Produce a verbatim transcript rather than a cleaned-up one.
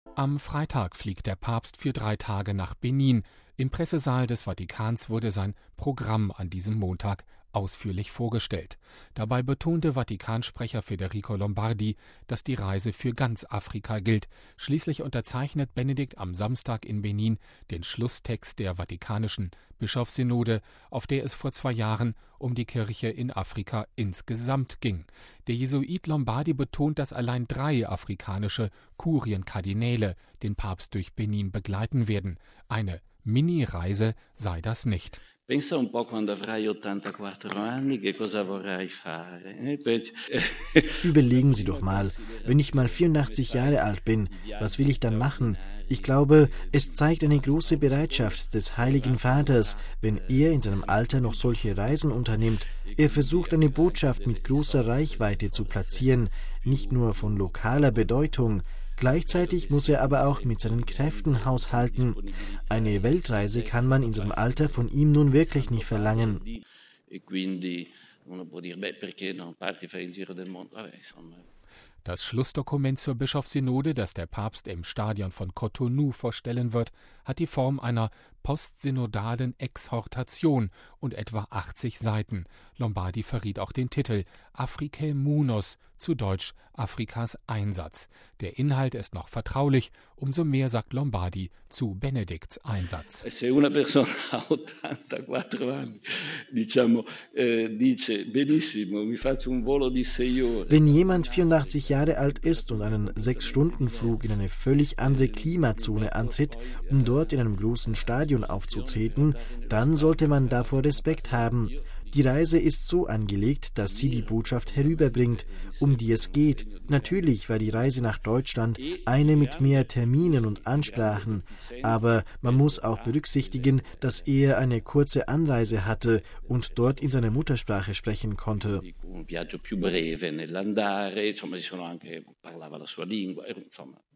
Am Freitag fliegt der Papst für drei Tage nach Benin. Im Pressesaal des Vatikans wurde sein Programm an diesem Montag ausführlich vorgestellt. Dabei betonte Vatikansprecher Federico Lombardi, dass die Reise für ganz Afrika gilt. Schließlich unterzeichnet Benedikt am Samstag in Benin den Schlusstext der Vatikanischen Bischofssynode, auf der es vor zwei Jahren um die Kirche in Afrika insgesamt ging. Der Jesuit Lombardi betont, dass allein drei afrikanische Kurienkardinäle den Papst durch Benin begleiten werden. Eine Mini-Reise sei das nicht. Pensa un po' quando avrai ottantaquattro anni, che cosa vorrai fare? Überlegen Sie doch mal, wenn ich mal vierundachtzig Jahre alt bin, was will ich dann machen? Ich glaube, es zeigt eine große Bereitschaft des Heiligen Vaters, wenn er in seinem Alter noch solche Reisen unternimmt. Er versucht, eine Botschaft mit großer Reichweite zu platzieren, nicht nur von lokaler Bedeutung. Gleichzeitig muss er aber auch mit seinen Kräften haushalten. Eine Weltreise kann man in seinem Alter von ihm nun wirklich nicht verlangen. Das Schlussdokument zur Bischofssynode, das der Papst im Stadion von Cotonou vorstellen wird, hat die Form einer postsynodalen Exhortation und etwa achtzig Seiten. Lombardi verriet auch den Titel Africae Munos, zu Deutsch Afrikas Einsatz. Der Inhalt ist noch vertraulich, umso mehr sagt Lombardi zu Benedikts Einsatz. Wenn jemand vierundachtzig Jahre alt ist und einen Sechs-Stunden-Flug in eine völlig andere Klimazone antritt, um dort in einem großen Stadion aufzutreten, dann sollte man davor Respekt haben. Die Reise ist so angelegt, dass sie die Botschaft herüberbringt, um die es geht. Natürlich war die Reise nach Deutschland eine mit mehr Terminen und Ansprachen, aber man muss auch berücksichtigen, dass er eine kurze Anreise hatte und dort in seiner Muttersprache sprechen konnte.